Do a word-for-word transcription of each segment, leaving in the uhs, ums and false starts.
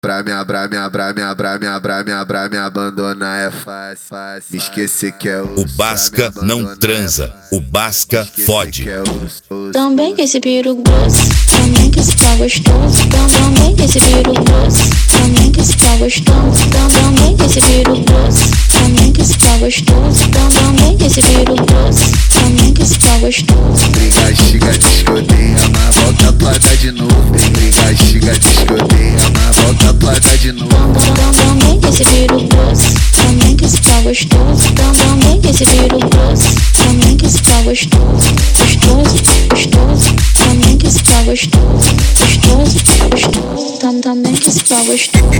Pra me abrar, me abrar, me abrar, me abrar, me abrar, me abandonar é fácil, fácil. Me esquecer que é o Basca não transa, o Basca fode. Também que esse piru grosso, também que esse pau gostoso. Também que esse piru grosso, também que esse pau gostoso. Também que esse piru grosso, também que esse pau gostoso. Também que esse piru grosso, também que esse pau gostoso. Briga, xiga, descodeia, mas volta pra dar de novo. Briga, xiga, descodeia, mas volta pra dar de novo. Também que esse piru grosso, também que esse pau gostoso. Também que esse piru grosso, também que esse pau gostoso. Gostoso, gostoso, também que esse pau gostoso. Gostoso, gostoso, também que esse pau gostoso.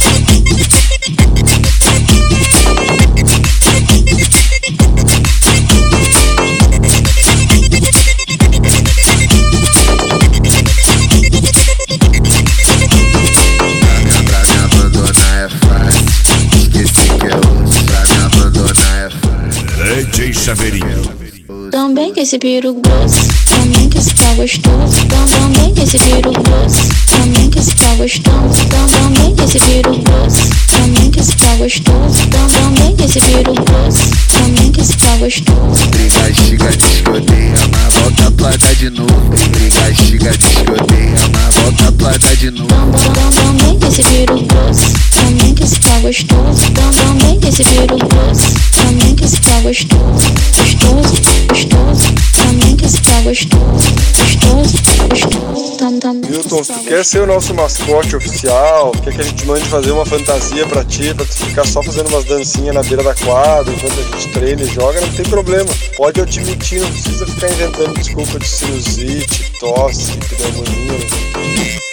D J Chaveirinho. Também que esse piru grosso, também que esse pau gostoso. Também que esse piru grosso, também que esse pau gostoso. Também que esse piru grosso, também que esse pau gostoso. Também que esse piru grosso, também que esse pau gostoso. Briga, xiga, descodeia, mas volta pra dar de novo. Briga, xiga, descodeia, mas volta pra dar de novo. Também que esse piru grosso, também que esse pau gostoso. Também que esse piru grosso, também que esse pau gostoso. Gostoso, gostoso, também que esse pau gostoso. Gostoso, gostoso, também. Milton, se tu quer ser o nosso mascote oficial, quer que a gente mande fazer uma fantasia pra ti, pra tu ficar só fazendo umas dancinhas na beira da quadra enquanto a gente treina e joga, não tem problema. Pode admitir, não precisa ficar inventando desculpa de sinusite, tosse, pneumonia.